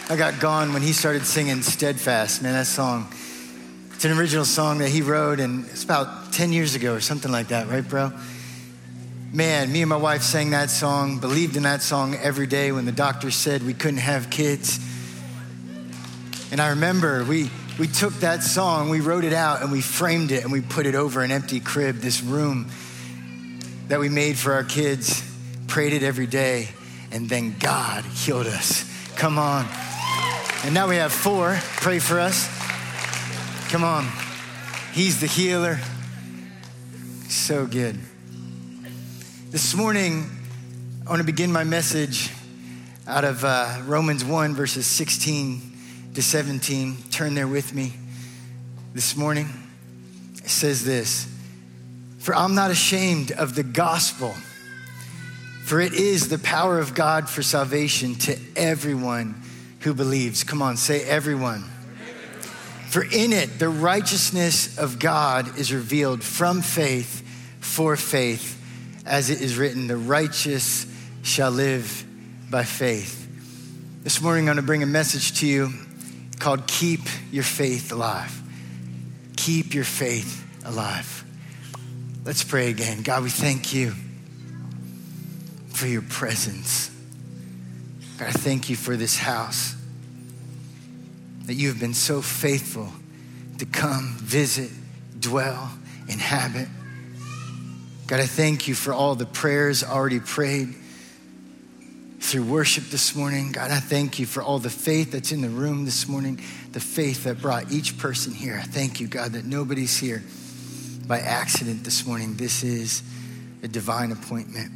I got gone when he started singing Steadfast, man, that song. It's an original song that he wrote, and it's about 10 years ago or something like that, right, bro? Man, me and my wife sang that song, believed in that song every day when the doctor said we couldn't have kids. And I remember we took that song, we wrote it out, and we framed it, and we put it over an empty crib, this room that we made for our kids, prayed it every day, and then God healed us. Come on. And now we have 4. Pray for us. Come on. He's the healer. So good. This morning, I want to begin my message out of Romans 1, verses 16 to 17. Turn there with me this morning. It says this: "For I'm not ashamed of the gospel, for it is the power of God for salvation to everyone who believes." Come on, say everyone. "For in it, the righteousness of God is revealed from faith for faith, as it is written, the righteous shall live by faith." This morning, I'm going to bring a message to you called Keep Your Faith Alive. Keep your faith alive. Let's pray again. God, we thank you for your presence. God, I thank you for this house, that you have been so faithful to come, visit, dwell, inhabit. God, I thank you for all the prayers already prayed through worship this morning. God, I thank you for all the faith that's in the room this morning, the faith that brought each person here. I thank you, God, that nobody's here by accident this morning. This is a divine appointment.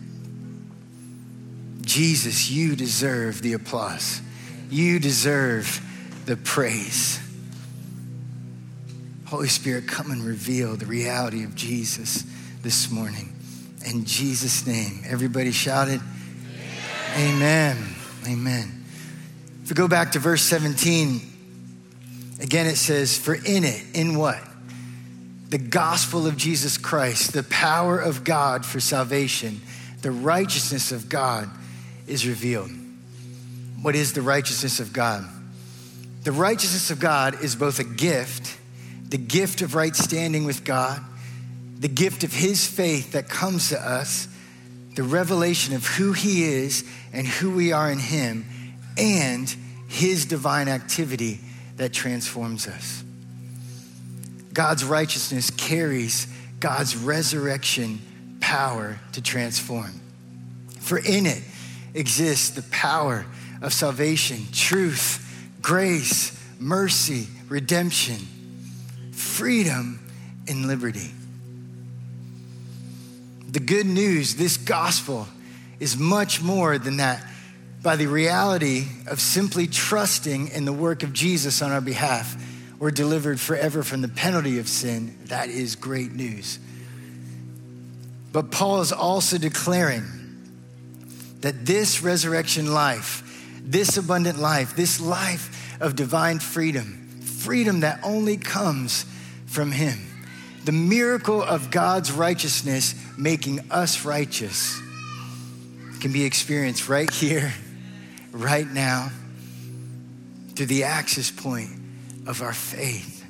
Jesus, you deserve the applause. You deserve the praise. Holy Spirit, come and reveal the reality of Jesus this morning. In Jesus' name, everybody shouted, Amen. Amen. If we go back to verse 17, again it says, "For in it," in what? The gospel of Jesus Christ, the power of God for salvation, the righteousness of God is revealed. What is the righteousness of God? The righteousness of God is both a gift, the gift of right standing with God, the gift of his faith that comes to us, the revelation of who he is and who we are in him, and his divine activity that transforms us. God's righteousness carries God's resurrection power to transform. For in it exists the power of salvation, truth, grace, mercy, redemption, freedom, and liberty. The good news, this gospel, is much more than that. By the reality of simply trusting in the work of Jesus on our behalf, we're delivered forever from the penalty of sin. That is great news. But Paul is also declaring that this resurrection life, this abundant life, this life of divine freedom that only comes from him, the miracle of God's righteousness making us righteous, can be experienced right here, right now, through the access point of our faith.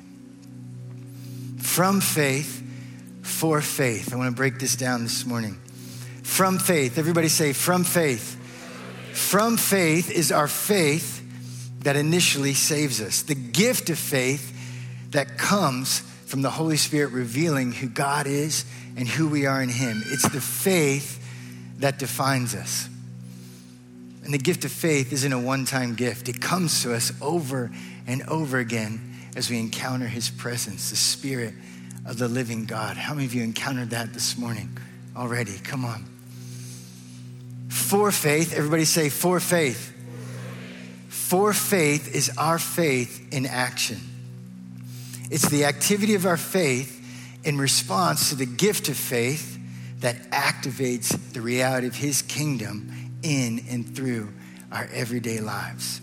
From faith for faith. I want to break this down this morning. From faith. Everybody say, from faith. From faith is our faith that initially saves us. The gift of faith that comes from the Holy Spirit revealing who God is and who we are in him. It's the faith that defines us. And the gift of faith isn't a one-time gift. It comes to us over and over again as we encounter his presence, the Spirit of the living God. How many of you encountered that this morning already? Come on. For faith, everybody say for faith. For faith is our faith in action. It's the activity of our faith in response to the gift of faith that activates the reality of his kingdom in and through our everyday lives.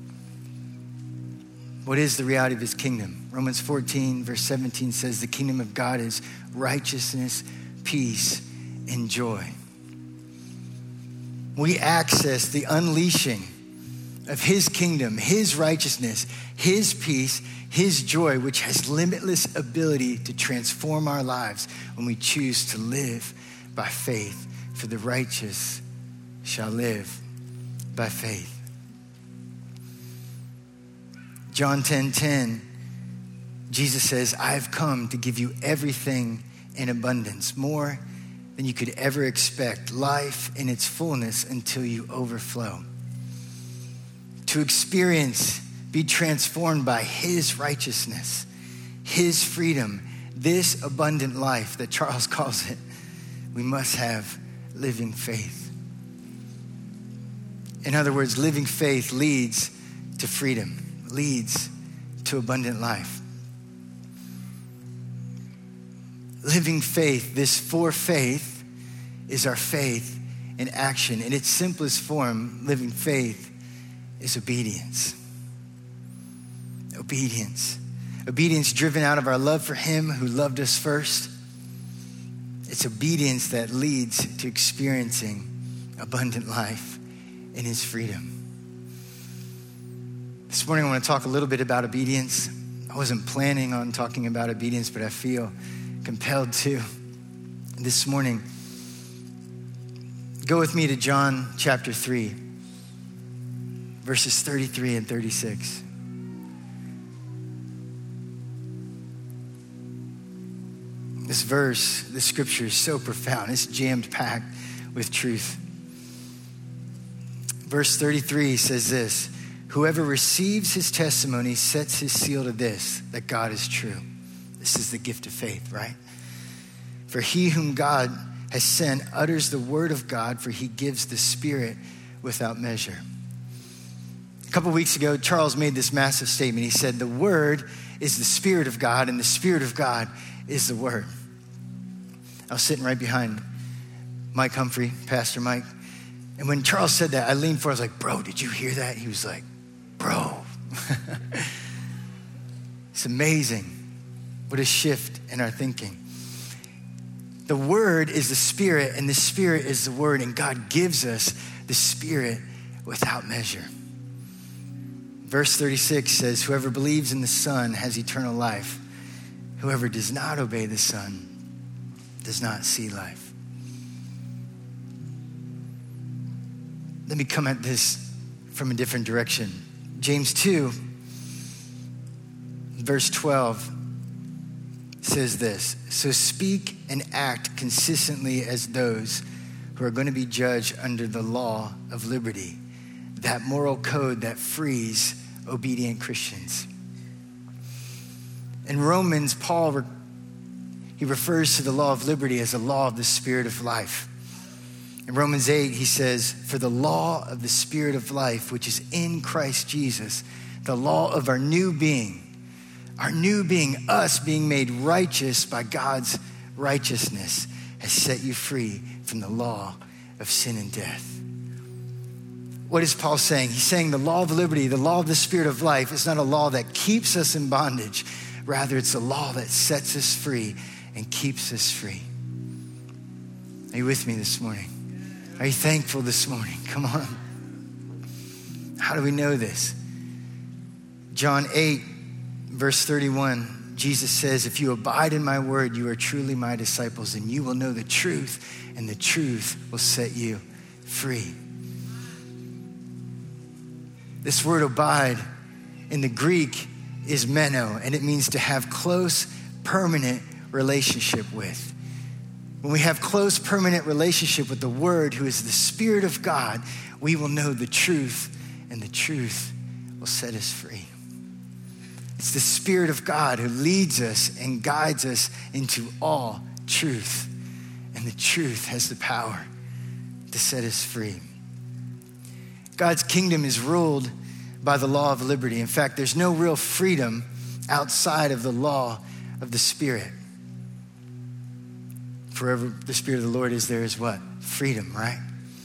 What is the reality of his kingdom? Romans 14, verse 17 says, the kingdom of God is righteousness, peace, and joy. We access the unleashing of his kingdom, his righteousness, his peace, his joy, which has limitless ability to transform our lives when we choose to live by faith. For the righteous shall live by faith. John 10:10, Jesus says, I have come to give you everything in abundance, more than you could ever expect, life in its fullness until you overflow. To experience, be transformed by his righteousness, his freedom, this abundant life that Charles calls it, we must have living faith. In other words, living faith leads to freedom, leads to abundant life. Living faith, this for faith, is our faith in action. In its simplest form, living faith is obedience. Obedience. Obedience driven out of our love for him who loved us first. It's obedience that leads to experiencing abundant life in his freedom. This morning I want to talk a little bit about obedience. I wasn't planning on talking about obedience, but I feel compelled to this morning. Go with me to John chapter 3, verses 33 and 36. This verse, this scripture is so profound. It's jammed packed with truth. Verse 33 says this, whoever receives his testimony sets his seal to this, that God is true. This is the gift of faith, right? For he whom God has sent utters the word of God, for he gives the Spirit without measure. A couple weeks ago, Charles made this massive statement. He said, the word is the Spirit of God, and the Spirit of God is the word. I was sitting right behind Mike Humphrey, Pastor Mike. And when Charles said that, I leaned forward. I was like, bro, did you hear that? He was like, bro. It's amazing. What a shift in our thinking. The word is the Spirit, and the Spirit is the word, and God gives us the Spirit without measure. Verse 36 says, whoever believes in the Son has eternal life. Whoever does not obey the Son does not see life. Let me come at this from a different direction. James 2, verse 12 says this, so speak and act consistently as those who are going to be judged under the law of liberty, that moral code that frees obedient Christians. In Romans, Paul, he refers to the law of liberty as the law of the Spirit of life. In Romans 8, he says, for the law of the Spirit of life, which is in Christ Jesus, the law of our new being, us being made righteous by God's righteousness, has set you free from the law of sin and death. What is Paul saying? He's saying the law of liberty, the law of the Spirit of life, is not a law that keeps us in bondage. Rather, it's a law that sets us free and keeps us free. Are you with me this morning? Are you thankful this morning? Come on. How do we know this? John 8, verse 31, Jesus says, if you abide in my word, you are truly my disciples, and you will know the truth, and the truth will set you free. This word abide in the Greek is meno, and it means to have close, permanent relationship with. When we have close, permanent relationship with the Word, who is the Spirit of God, we will know the truth, and the truth will set us free. It's the Spirit of God who leads us and guides us into all truth, and the truth has the power to set us free. God's kingdom is ruled by the law of liberty. In fact, there's no real freedom outside of the law of the Spirit. Forever the Spirit of the Lord is, there is what? Freedom, right?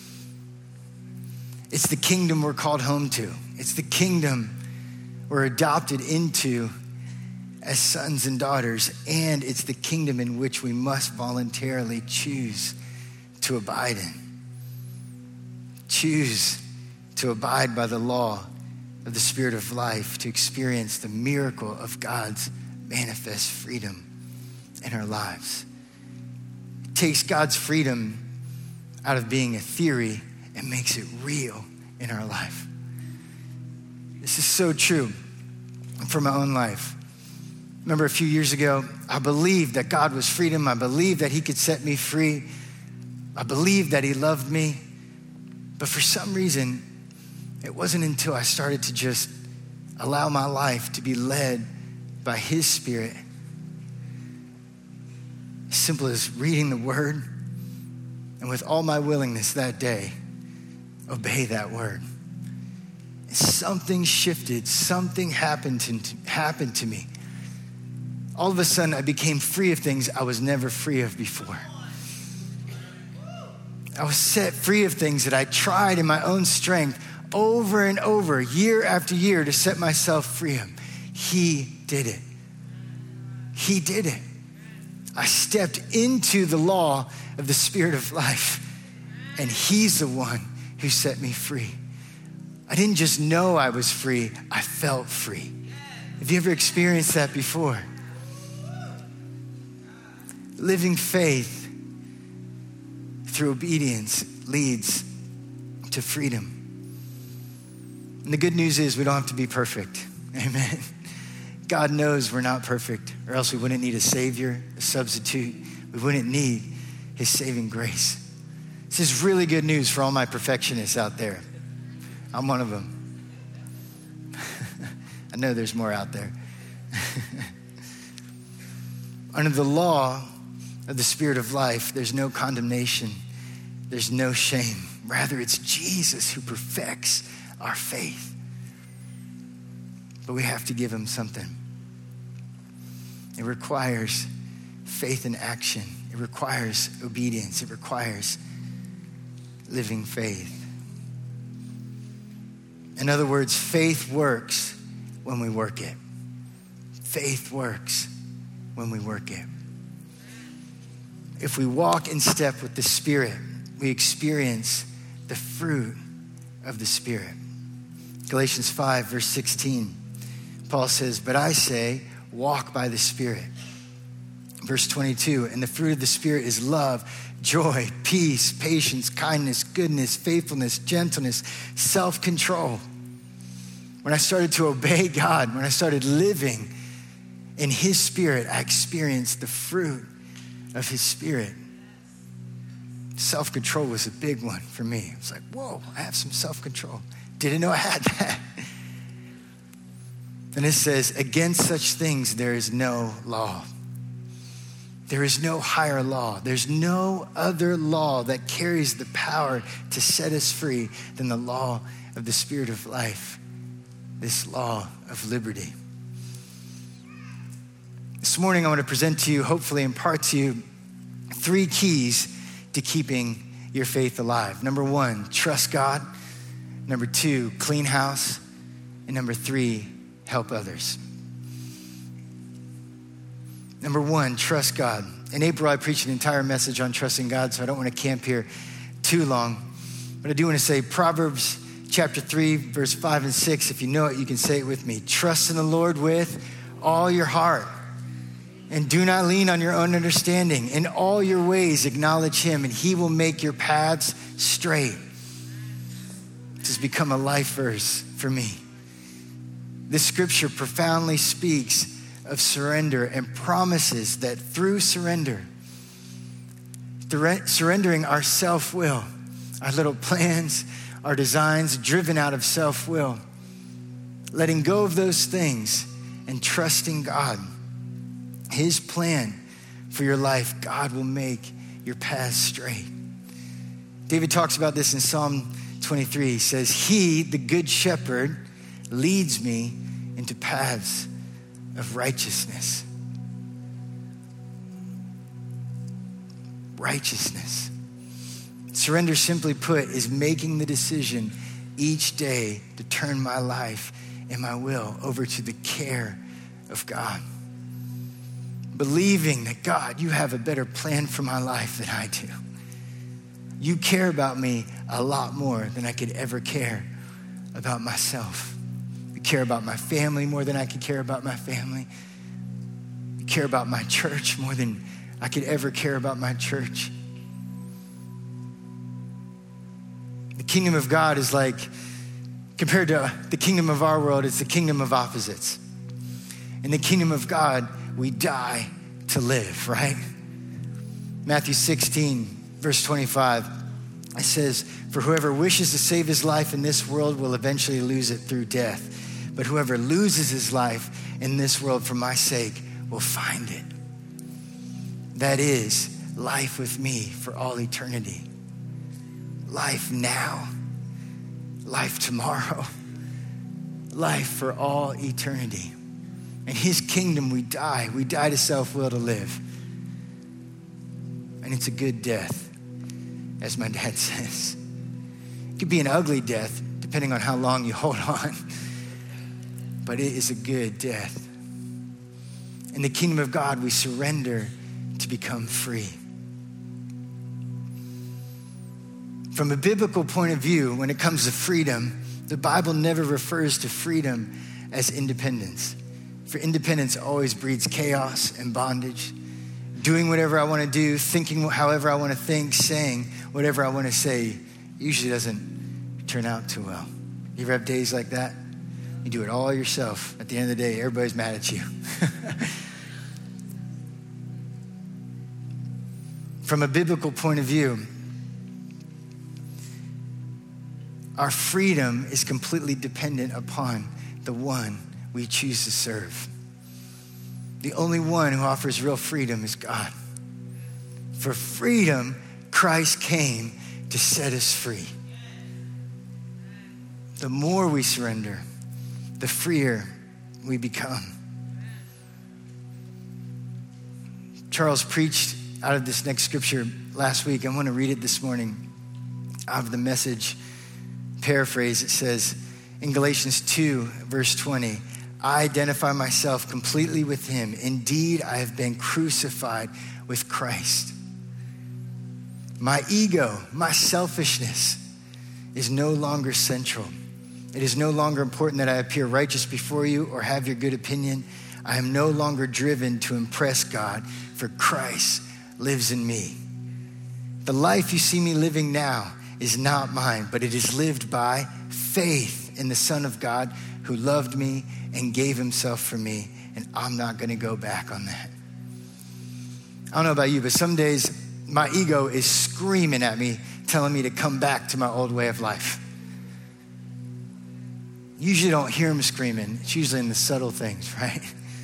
It's the kingdom we're called home to. It's the kingdom we're adopted into as sons and daughters, and it's the kingdom in which we must voluntarily choose to abide in. Choose to abide by the law of the Spirit of life to experience the miracle of God's manifest freedom in our lives. It takes God's freedom out of being a theory and makes it real in our life. This is so true for my own life. Remember a few years ago, I believed that God was freedom. I believed that he could set me free. I believed that he loved me. But for some reason, it wasn't until I started to just allow my life to be led by his Spirit, as simple as reading the word, and with all my willingness that day, obey that word. And something shifted, something happened to me. All of a sudden, I became free of things I was never free of before. I was set free of things that I tried in my own strength over and over, year after year, to set myself free of. He did it. He did it. I stepped into the law of the Spirit of life, and he's the one who set me free. I didn't just know I was free, I felt free. Have you ever experienced that before? Living faith through obedience leads to freedom. And the good news is we don't have to be perfect. Amen. God knows we're not perfect, or else we wouldn't need a Savior, a substitute. We wouldn't need his saving grace. This is really good news for all my perfectionists out there. I'm one of them. I know there's more out there. Under the law of the Spirit of life, there's no condemnation. There's no shame. Rather, it's Jesus who perfects our faith. But we have to give him something. It requires faith in action. It requires obedience. It requires living faith. In other words, faith works when we work it. Faith works when we work it. If we walk in step with the Spirit, we experience the fruit of the Spirit. Galatians 5, verse 16, Paul says, "But I say, walk by the Spirit." Verse 22, "And the fruit of the Spirit is love, joy, peace, patience, kindness, goodness, faithfulness, gentleness, self-control." When I started to obey God, when I started living in his Spirit, I experienced the fruit of his Spirit. Self-control was a big one for me. It was like, whoa, I have some self-control. Didn't know I had that. And it says, against such things there is no law. There is no higher law. There's no other law that carries the power to set us free than the law of the Spirit of life, this law of liberty. This morning I want to present to you, hopefully impart to you, 3 keys to keeping your faith alive. Number 1, trust God. Number 2, clean house. And number 3, help others. Number 1, trust God. In April, I preached an entire message on trusting God, so I don't want to camp here too long. But I do want to say Proverbs chapter 3, verse 5 and 6. If you know it, you can say it with me. Trust in the Lord with all your heart, and do not lean on your own understanding. In all your ways, acknowledge him, and he will make your paths straight. This has become a life verse for me. This scripture profoundly speaks of surrender and promises that through surrendering our self-will, our little plans, our designs driven out of self-will, letting go of those things and trusting God, his plan for your life, God will make your paths straight. David talks about this in Psalm 23. He says, he, the good shepherd, leads me into paths of righteousness. Righteousness. Surrender, simply put, is making the decision each day to turn my life and my will over to the care of God. Believing that, God, you have a better plan for my life than I do. You care about me a lot more than I could ever care about myself. care about my family more than I could care about my family. You care about my church more than I could ever care about my church. The kingdom of God is like, compared to the kingdom of our world, it's the kingdom of opposites. In the kingdom of God, we die to live, right? Matthew 16, verse 25, it says, for whoever wishes to save his life in this world will eventually lose it through death. But whoever loses his life in this world for my sake will find it. That is life with me for all eternity. Life now, life tomorrow, life for all eternity. In his kingdom, we die. We die to self-will to live. And it's a good death, as my dad says. It could be an ugly death, depending on how long you hold on. But it is a good death. In the kingdom of God, we surrender to become free. From a biblical point of view, when it comes to freedom, the Bible never refers to freedom as independence. For independence always breeds chaos and bondage. Doing whatever I want to do, thinking however I want to think, saying whatever I want to say usually doesn't turn out too well. You ever have days like that? You do it all yourself. At the end of the day, everybody's mad at you. From a biblical point of view, our freedom is completely dependent upon the one we choose to serve. The only one who offers real freedom is God. For freedom, Christ came to set us free. The more we surrender, the freer we become. Charles preached out of this next scripture last week. I want to read it this morning out of the Message paraphrase. It says in Galatians 2, verse 20, I identify myself completely with him. Indeed, I have been crucified with Christ. My ego, my selfishness is no longer central. It is no longer important that I appear righteous before you or have your good opinion. I am no longer driven to impress God, for Christ lives in me. The life you see me living now is not mine, but it is lived by faith in the Son of God who loved me and gave himself for me, and I'm not gonna go back on that. I don't know about you, but some days my ego is screaming at me, telling me to come back to my old way of life. Usually don't hear him screaming. It's usually in the subtle things, right?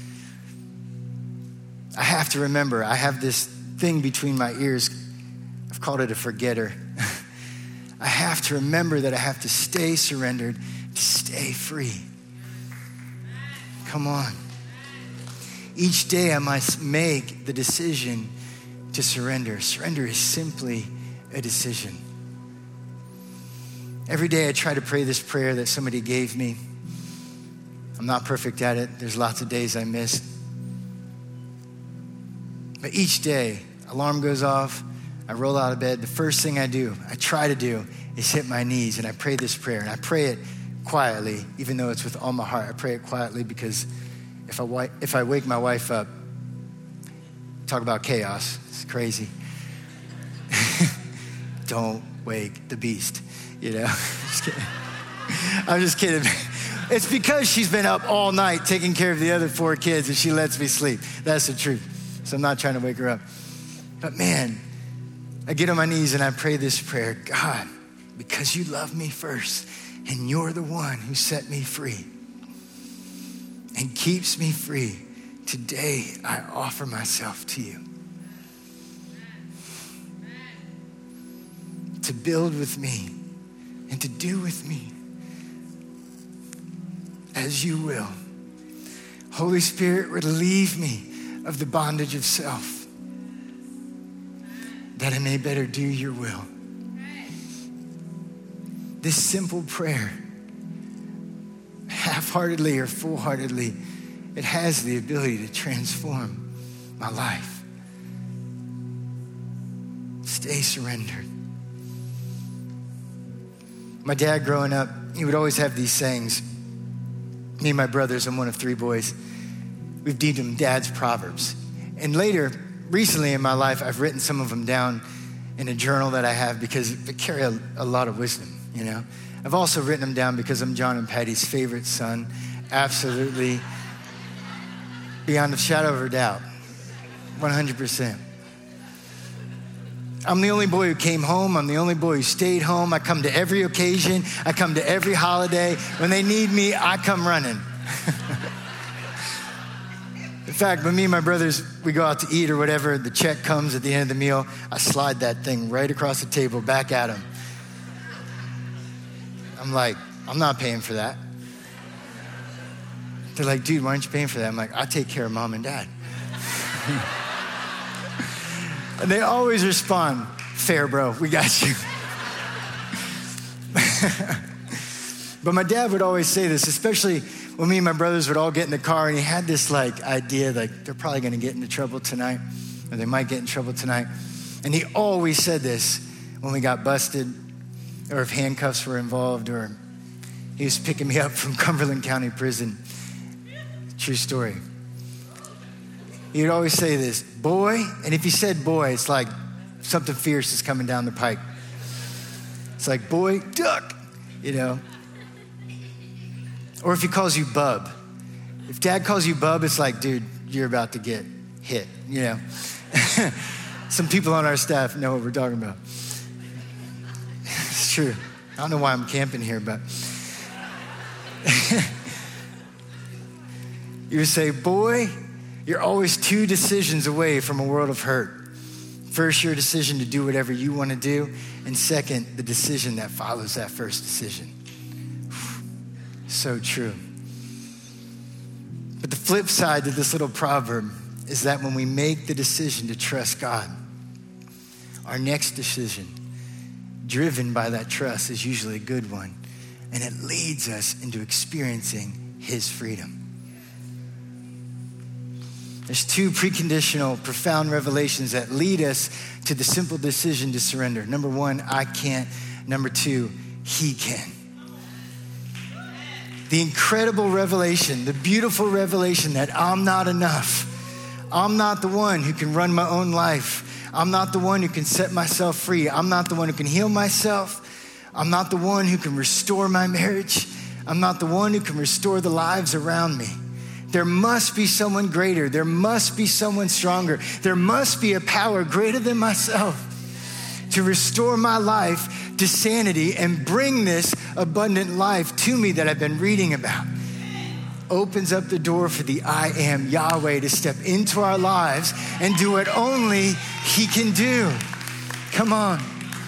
I have to remember, I have this thing between my ears. I've called it a forgetter. I have to remember that I have to stay surrendered, to stay free. Come on. Each day I must make the decision to surrender. Surrender is simply a decision. Every day I try to pray this prayer that somebody gave me. I'm not perfect at it. There's lots of days I miss. But each day, alarm goes off, I roll out of bed. The first thing I try to do is hit my knees and I pray this prayer. And I pray it quietly, even though it's with all my heart. I pray it quietly because if I wake my wife up, talk about chaos, it's crazy. Don't wake the beast, you know? Just kidding. I'm just kidding. It's because she's been up all night taking care of the other 4 kids and she lets me sleep. That's the truth. So I'm not trying to wake her up. But man, I get on my knees and I pray this prayer. God, because you love me first and you're the one who set me free and keeps me free, today I offer myself to you. To build with me and to do with me as you will. Holy Spirit, relieve me of the bondage of self, that I may better do your will. This simple prayer, half-heartedly or full-heartedly, it has the ability to transform my life. Stay surrendered. My dad growing up, he would always have these sayings. Me and my brothers, I'm one of 3 boys, we've deemed them Dad's Proverbs. And later, recently in my life, I've written some of them down in a journal that I have because they carry a lot of wisdom, you know. I've also written them down because I'm John and Patty's favorite son, absolutely, beyond a shadow of a doubt, 100%. I'm the only boy who came home. I'm the only boy who stayed home. I come to every occasion. I come to every holiday. When they need me, I come running. In fact, when me and my brothers, we go out to eat or whatever, the check comes at the end of the meal, I slide that thing right across the table back at them. I'm like, I'm not paying for that. They're like, dude, why aren't you paying for that? I'm like, I take care of mom and dad. And they always respond, fair, bro, we got you. But my dad would always say this, especially when me and my brothers would all get in the car, and he had this like idea, like they're probably gonna get into trouble tonight, or they might get in trouble tonight. And he always said this when we got busted, or if handcuffs were involved, or he was picking me up from Cumberland County Prison. True story. He would always say this, boy, and if he said boy, it's like something fierce is coming down the pike. It's like, boy, duck, you know. Or if he calls you bub. If dad calls you bub, it's like, dude, you're about to get hit, you know. Some people on our staff know what we're talking about. It's true. I don't know why I'm camping here, but. You would say, boy, you're always 2 decisions away from a world of hurt. First, your decision to do whatever you want to do. And second, the decision that follows that first decision. So true. But the flip side to this little proverb is that when we make the decision to trust God, our next decision, driven by that trust, is usually a good one. And it leads us into experiencing his freedom. There's 2 preconditional, profound revelations that lead us to the simple decision to surrender. Number 1, I can't. Number 2, he can. The incredible revelation, the beautiful revelation that I'm not enough. I'm not the one who can run my own life. I'm not the one who can set myself free. I'm not the one who can heal myself. I'm not the one who can restore my marriage. I'm not the one who can restore the lives around me. There must be someone greater. There must be someone stronger. There must be a power greater than myself to restore my life to sanity and bring this abundant life to me that I've been reading about. Opens up the door for the I am Yahweh to step into our lives and do what only he can do. Come on.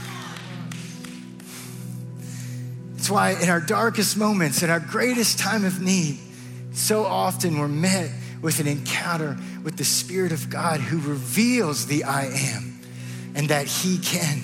That's why in our darkest moments, in our greatest time of need, so often we're met with an encounter with the Spirit of God who reveals the I am and that he can.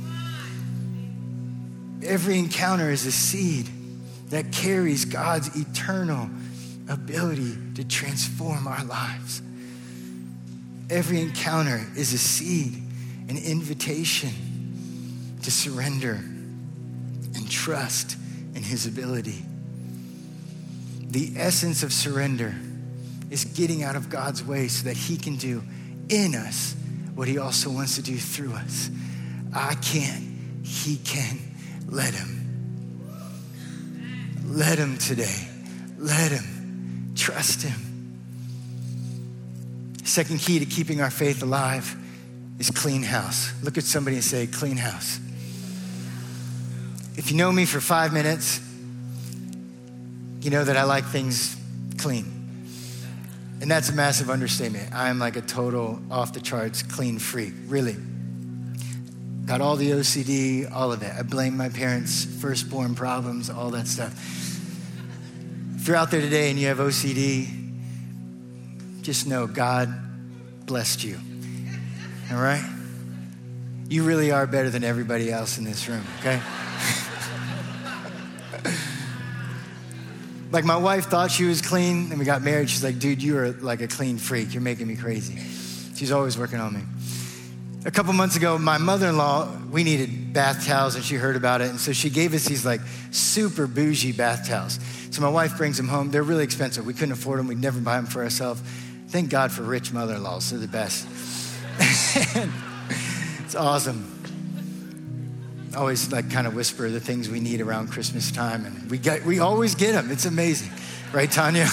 Every encounter is a seed that carries God's eternal ability to transform our lives. Every encounter is a seed, an invitation to surrender and trust in his ability. The essence of surrender is getting out of God's way so that he can do in us what he also wants to do through us. I can't, he can. Let him. Let him today. Let him. Trust him. Second key to keeping our faith alive is clean house. Look at somebody and say, clean house. If you know me for 5 minutes, you know that I like things clean. And that's a massive understatement. I'm like a total off the charts clean freak, really. Got all the OCD, all of it. I blame my parents' firstborn problems, all that stuff. If you're out there today and you have OCD, just know God blessed you, all right? You really are better than everybody else in this room, okay? Like my wife thought she was clean, and we got married. She's like, dude, you are like a clean freak. You're making me crazy. She's always working on me. A couple months ago, my mother-in-law, we needed bath towels and she heard about it. And so she gave us these like super bougie bath towels. So my wife brings them home. They're really expensive. We couldn't afford them. We'd never buy them for ourselves. Thank God for rich mother-in-laws. They're the best. It's awesome. Always like kind of whisper the things we need around Christmas time. And we always get them. It's amazing. Right, Tanya?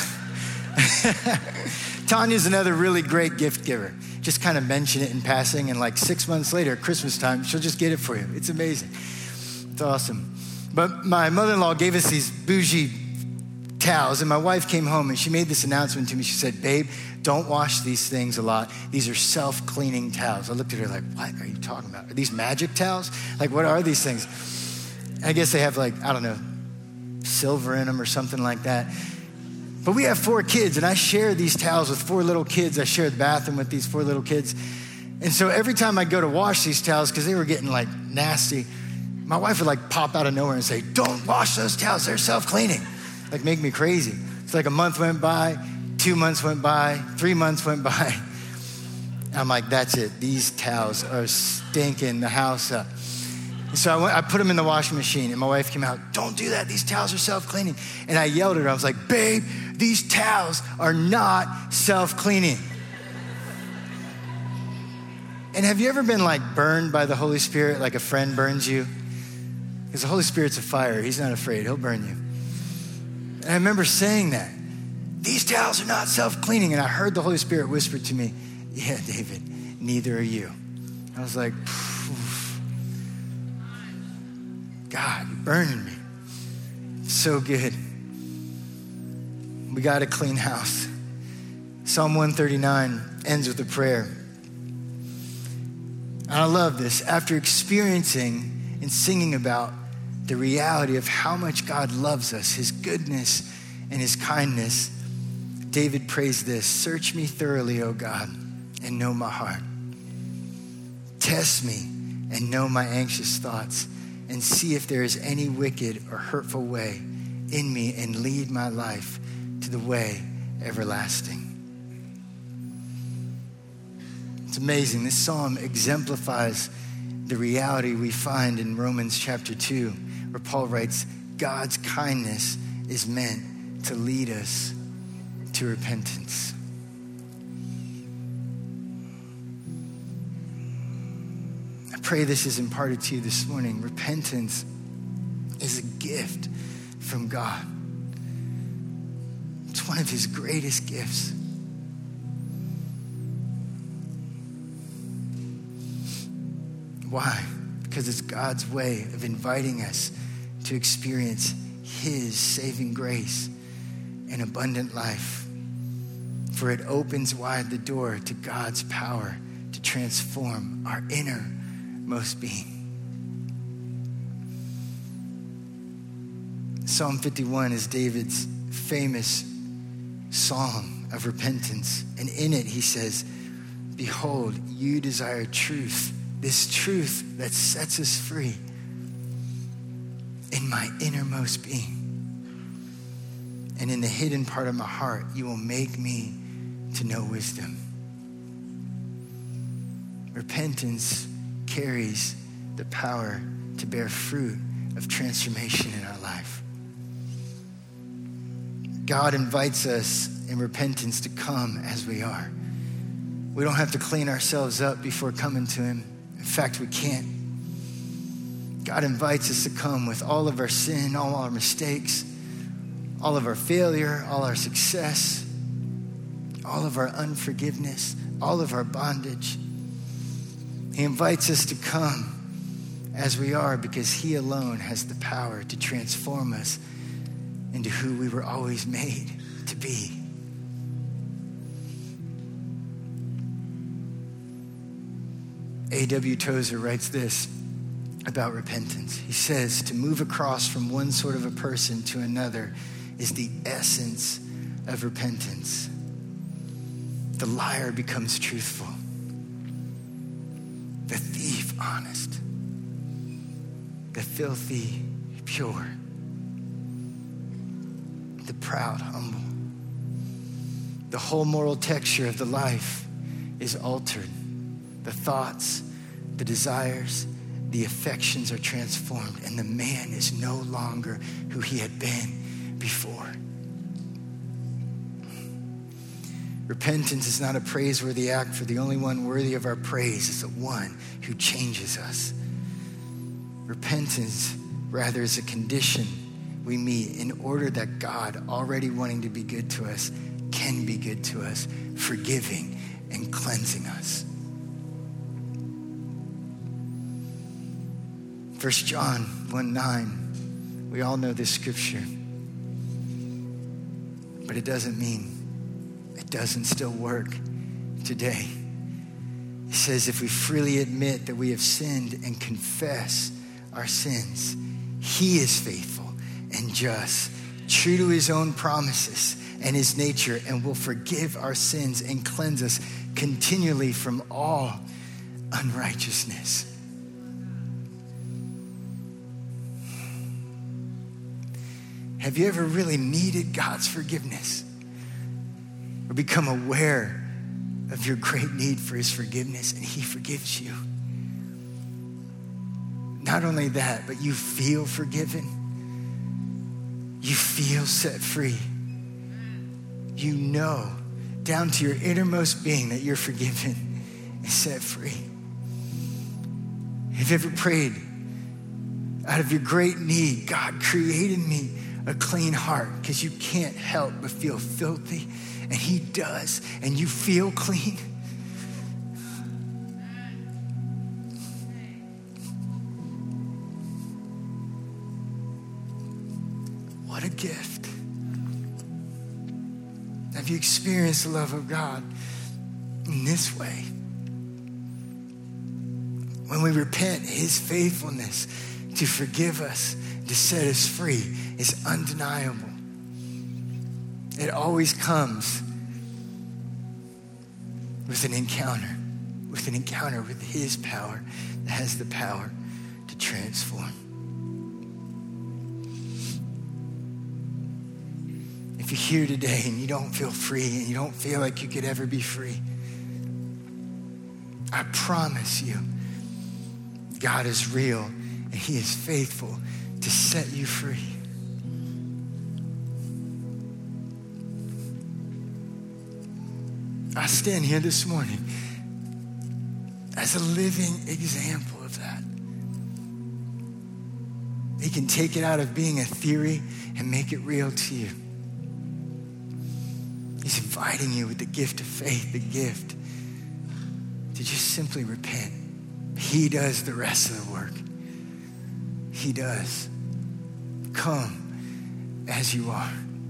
Tanya's another really great gift giver. Just kind of mention it in passing, and like 6 months later, Christmas time, she'll just get it for you. It's amazing. It's awesome. But my mother-in-law gave us these bougie towels, and my wife came home and she made this announcement to me. She said, babe, don't wash these things a lot. These are self-cleaning towels. I looked at her like, what are you talking about? Are these magic towels? Like, what are these things? I guess they have like, I don't know, silver in them or something like that. But we have 4 kids, and I share these towels with 4 little kids. I share the bathroom with these 4 little kids. And so every time I go to wash these towels, because they were getting like nasty, my wife would like pop out of nowhere and say, don't wash those towels, they're self-cleaning. Like make me crazy. It's like a month went by, 2 months went by, 3 months went by. I'm like, that's it. These towels are stinking the house up. So I put them in the washing machine, and my wife came out, don't do that. These towels are self-cleaning. And I yelled at her. I was like, babe, these towels are not self-cleaning. And have you ever been like burned by the Holy Spirit, like a friend burns you? Because the Holy Spirit's a fire. He's not afraid. He'll burn you. And I remember saying that. These towels are not self-cleaning. And I heard the Holy Spirit whisper to me, yeah, David, neither are you. I was like, God, you're burning me. So good. We got a clean house. Psalm 139 ends with a prayer. And I love this. After experiencing and singing about the reality of how much God loves us, his goodness and his kindness, David prays this: search me thoroughly, O God, and know my heart. Test me and know my anxious thoughts, and see if there is any wicked or hurtful way in me, and lead my life to the way everlasting. It's amazing. This psalm exemplifies the reality we find in Romans chapter 2, where Paul writes, God's kindness is meant to lead us to repentance. I pray this is imparted to you this morning. Repentance is a gift from God. It's one of his greatest gifts. Why? Because it's God's way of inviting us to experience his saving grace and abundant life. For it opens wide the door to God's power to transform our innermost being. Psalm 51 is David's famous song of repentance. And in it, he says, behold, you desire truth, this truth that sets us free in my innermost being. And in the hidden part of my heart, you will make me to know wisdom. Repentance carries the power to bear fruit of transformation in our life. God invites us in repentance to come as we are. We don't have to clean ourselves up before coming to him. In fact, we can't. God invites us to come with all of our sin, all our mistakes, all of our failure, all our success, all of our unforgiveness, all of our bondage. He invites us to come as we are because he alone has the power to transform us into who we were always made to be. A.W. Tozer writes this about repentance. He says, to move across from one sort of a person to another is the essence of repentance. The liar becomes truthful. The thief honest. The filthy pure. The proud humble. The whole moral texture of the life is altered. The thoughts the desires, the affections are transformed, and the man is no longer who he had been before. Repentance is not a praiseworthy act, for the only one worthy of our praise is the one who changes us. Repentance, rather, is a condition we meet in order that God, already wanting to be good to us, can be good to us, forgiving and cleansing us. 1 John 1:9, we all know this scripture, but it doesn't mean it doesn't still work today. It says, if we freely admit that we have sinned and confess our sins, he is faithful and just, true to his own promises and his nature, and will forgive our sins and cleanse us continually from all unrighteousness. Have you ever really needed God's forgiveness? Or become aware of your great need for his forgiveness, and he forgives you? Not only that, but you feel forgiven. You feel set free. You know down to your innermost being that you're forgiven and set free. Have you ever prayed out of your great need, God, create in me a clean heart, because you can't help but feel filthy, and he does, and you feel clean? What a gift. Have you experienced the love of God in this way? When we repent, his faithfulness to forgive us, to set us free, is undeniable. It always comes with an encounter with his power that has the power to transform. If you're here today and you don't feel free and you don't feel like you could ever be free, I promise you, God is real and he is faithful to set you free. I stand here this morning as a living example of that. He can take it out of being a theory and make it real to you. He's inviting you with the gift of faith, the gift to just simply repent. He does the rest of the work. He does. Come as you are.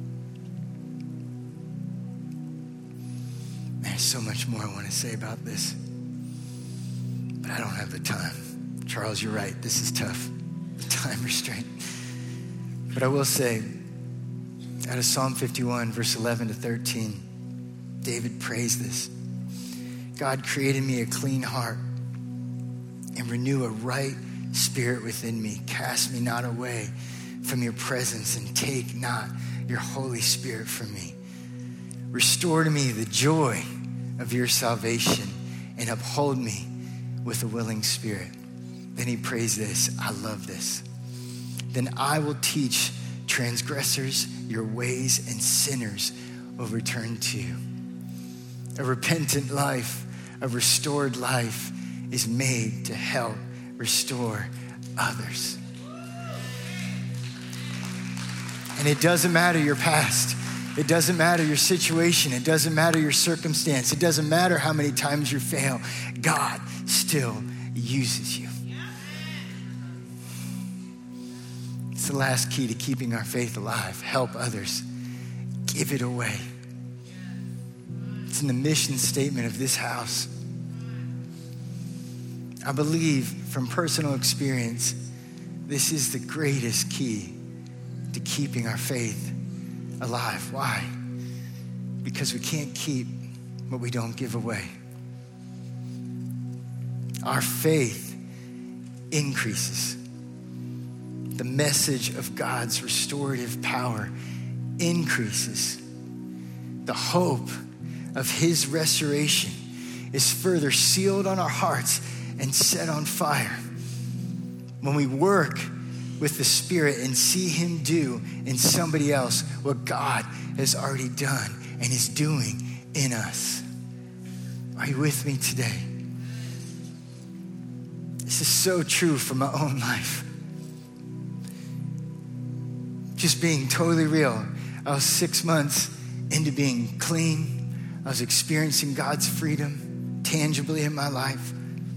There's so much more I want to say about this, but I don't have the time. Charles, you're right. This is tough. Time restraint. But I will say, out of Psalm 51, verse 11 to 13, David prays this. God, create in me a clean heart and renew a right spirit within me. Cast me not away from your presence and take not your Holy Spirit from me. Restore to me the joy of your salvation and uphold me with a willing spirit. Then he prays this. I love this. Then I will teach transgressors your ways, and sinners will return to you. A repentant life, a restored life is made to help restore others. And it doesn't matter your past. It doesn't matter your situation. It doesn't matter your circumstance. It doesn't matter how many times you fail. God still uses you. It's the last key to keeping our faith alive. Help others. Give it away. It's in the mission statement of this house. I believe from personal experience, this is the greatest key to keeping our faith alive. Why? Because we can't keep what we don't give away. Our faith increases. The message of God's restorative power increases. The hope of his restoration is further sealed on our hearts and set on fire. When we work with the Spirit and see him do in somebody else what God has already done and is doing in us. Are you with me today? This is so true for my own life. Just being totally real. I was 6 months into being clean. I was experiencing God's freedom tangibly in my life.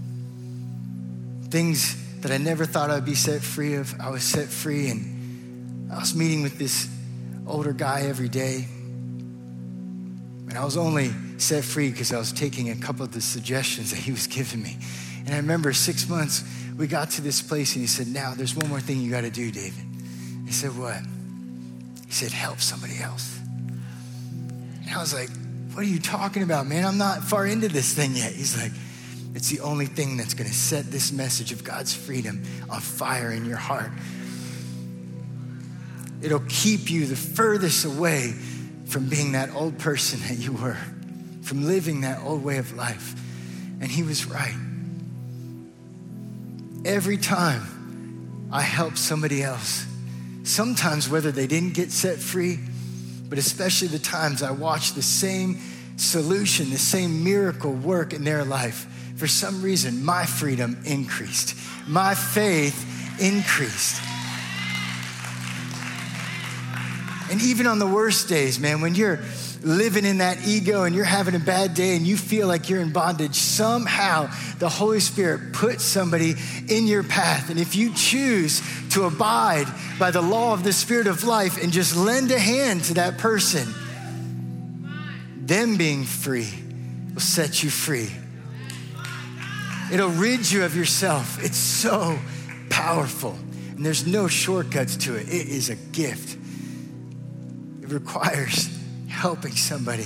Things that I never thought I'd be set free of, I was set free, and I was meeting with this older guy every day. And I was only set free because I was taking a couple of the suggestions that he was giving me. And I remember 6 months, we got to this place and he said, now there's one more thing you got to do, David. I said, what? He said, help somebody else. And I was like, what are you talking about, man? I'm not far into this thing yet. He's like, it's the only thing that's going to set this message of God's freedom on fire in your heart. It'll keep you the furthest away from being that old person that you were, from living that old way of life. And he was right. Every time I help somebody else, sometimes whether they didn't get set free, but especially the times I watched the same solution, the same miracle work in their life, for some reason, my freedom increased. My faith increased. And even on the worst days, man, when you're living in that ego and you're having a bad day and you feel like you're in bondage, somehow the Holy Spirit puts somebody in your path. And if you choose to abide by the law of the Spirit of life and just lend a hand to that person, them being free will set you free. It'll rid you of yourself. It's so powerful. And there's no shortcuts to it. It is a gift. It requires helping somebody.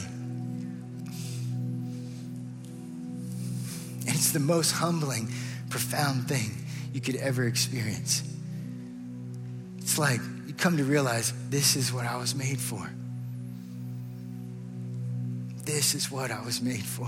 And it's the most humbling, profound thing you could ever experience. It's like you come to realize this is what I was made for. This is what I was made for.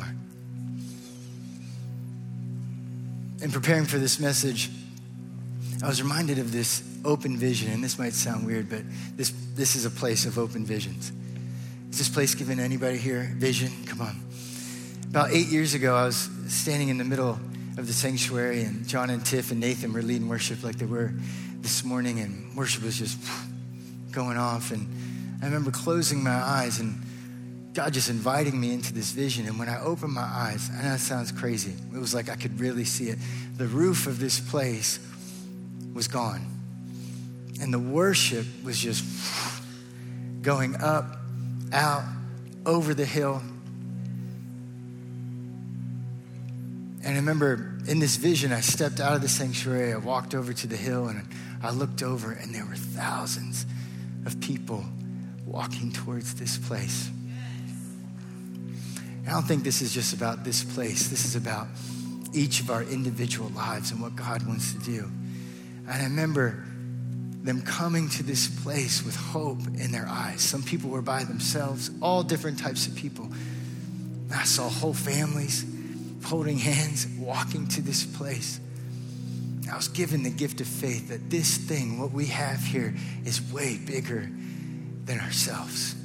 In preparing for this message, I was reminded of this open vision, and this might sound weird, but this is a place of open visions. Is this place giving anybody here vision? Come on. About 8 years ago, I was standing in the middle of the sanctuary, and John and Tiff and Nathan were leading worship like they were this morning, and worship was just going off. And I remember closing my eyes and God just inviting me into this vision. And when I opened my eyes, I know it sounds crazy. It was like I could really see it. The roof of this place was gone. And the worship was just going up, out, over the hill. And I remember in this vision, I stepped out of the sanctuary, I walked over to the hill, and I looked over, and there were thousands of people walking towards this place. I don't think this is just about this place. This is about each of our individual lives and what God wants to do. And I remember them coming to this place with hope in their eyes. Some people were by themselves, all different types of people. I saw whole families holding hands, walking to this place. I was given the gift of faith that this thing, what we have here, is way bigger than ourselves.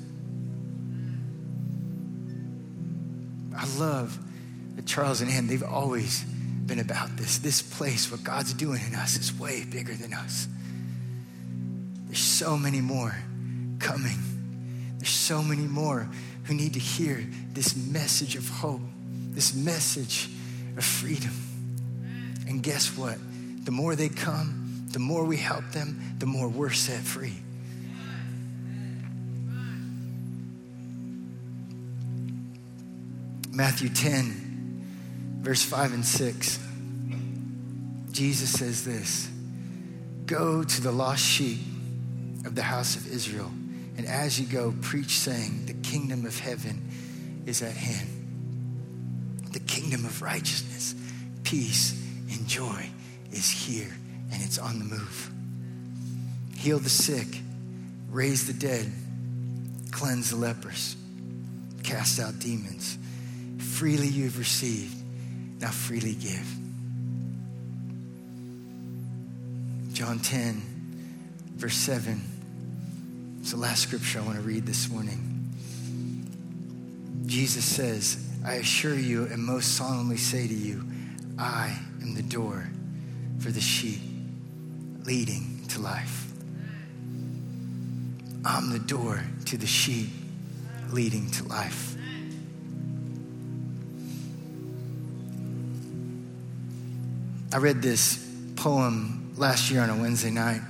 I love that Charles and Ann, they've always been about this. This place, what God's doing in us is way bigger than us. There's so many more coming. There's so many more who need to hear this message of hope, this message of freedom. And guess what? The more they come, the more we help them, the more we're set free. Matthew 10, verse 5 and 6. Jesus says this: "Go to the lost sheep of the house of Israel, and as you go, preach, saying, the kingdom of heaven is at hand. The kingdom of righteousness, peace, and joy is here, and it's on the move. Heal the sick, raise the dead, cleanse the lepers, cast out demons. Freely you've received, now freely give." John 10, verse 7. It's the last scripture I want to read this morning. Jesus says, I assure you and most solemnly say to you, I am the door for the sheep leading to life. I'm the door to the sheep leading to life. I read this poem last year on a Wednesday night.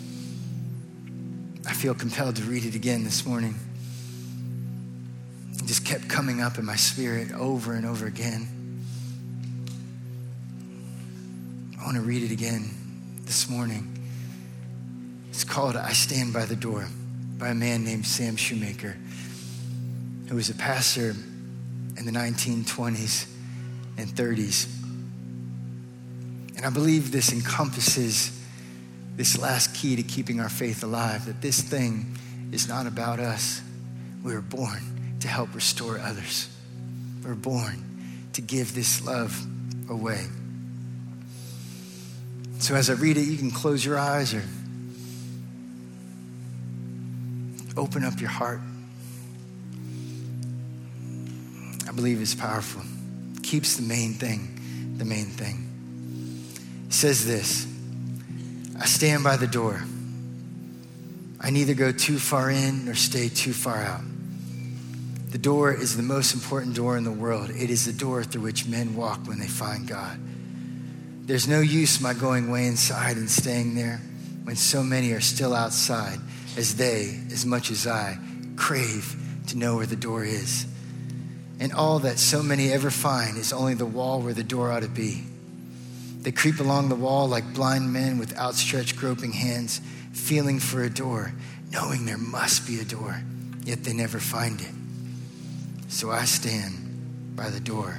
I feel compelled to read it again this morning. It just kept coming up in my spirit over and over again. I want to read it again this morning. It's called I Stand by the Door by a man named Sam Shoemaker, who was a pastor in the 1920s and 30s. And I believe this encompasses this last key to keeping our faith alive, that this thing is not about us. We were born to help restore others. We're born to give this love away. So as I read it, you can close your eyes or open up your heart. I believe it's powerful. It keeps the main thing the main thing. It says this, I stand by the door. I neither go too far in nor stay too far out. The door is the most important door in the world. It is the door through which men walk when they find God. There's no use my going way inside and staying there when so many are still outside, as they, as much as I, crave to know where the door is. And all that so many ever find is only the wall where the door ought to be. They creep along the wall like blind men with outstretched groping hands, feeling for a door, knowing there must be a door, yet they never find it. So I stand by the door.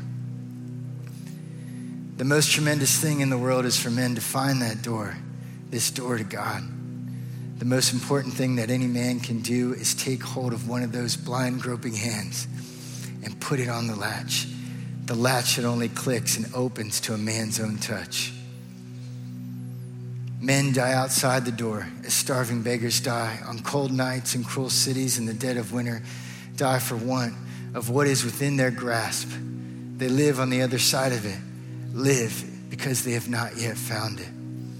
The most tremendous thing in the world is for men to find that door, this door to God. The most important thing that any man can do is take hold of one of those blind groping hands and put it on the latch that only clicks and opens to a man's own touch. Men die outside the door as starving beggars die on cold nights in cruel cities in the dead of winter, die for want of what is within their grasp. They live on the other side of it, live because they have not yet found it.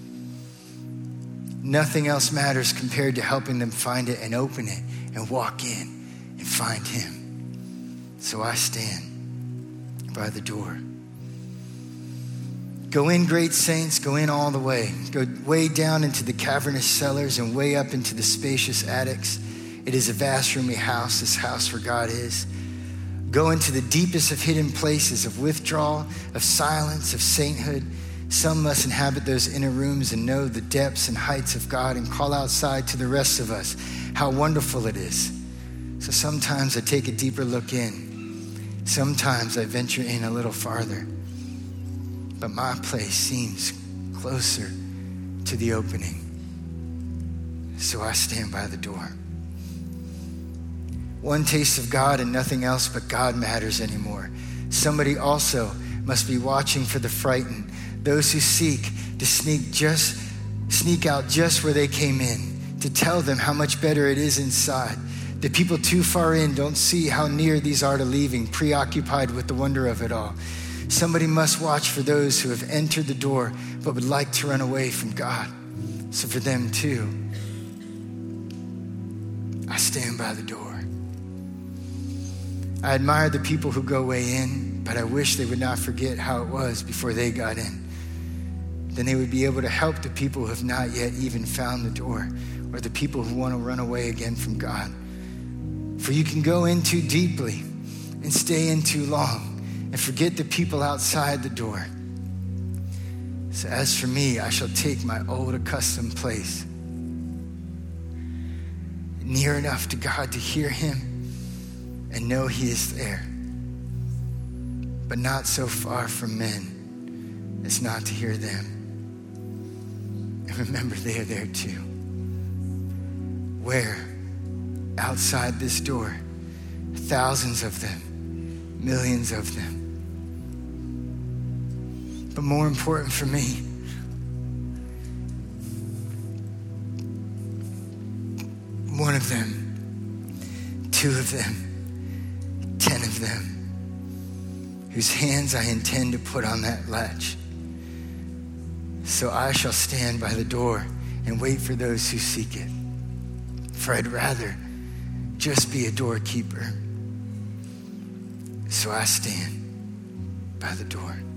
Nothing else matters compared to helping them find it and open it and walk in and find him. So I stand by the door. Go in, great saints, go in all the way. Go way down into the cavernous cellars and way up into the spacious attics. It is a vast roomy house, this house where God is. Go into the deepest of hidden places of withdrawal, of silence, of sainthood. Some must inhabit those inner rooms and know the depths and heights of God and call outside to the rest of us how wonderful it is. So sometimes I take a deeper look in. Sometimes I venture in a little farther. But my place seems closer to the opening. So I stand by the door. One taste of God and nothing else but God matters anymore. Somebody also must be watching for the frightened, those who seek to sneak out just where they came in, to tell them how much better it is inside. The people too far in don't see how near these are to leaving, preoccupied with the wonder of it all. Somebody must watch for those who have entered the door but would like to run away from God. So for them too, I stand by the door. I admire the people who go way in, but I wish they would not forget how it was before they got in. Then they would be able to help the people who have not yet even found the door, or the people who want to run away again from God. For you can go in too deeply and stay in too long and forget the people outside the door. So as for me, I shall take my old accustomed place, near enough to God to hear him and know he is there, but not so far from men as not to hear them. And remember, they are there too. Where? Outside this door, thousands of them, millions of them. But more important for me, one of them, two of them, 10 of them, whose hands I intend to put on that latch. So I shall stand by the door and wait for those who seek it. For I'd rather just be a doorkeeper. So I stand by the door.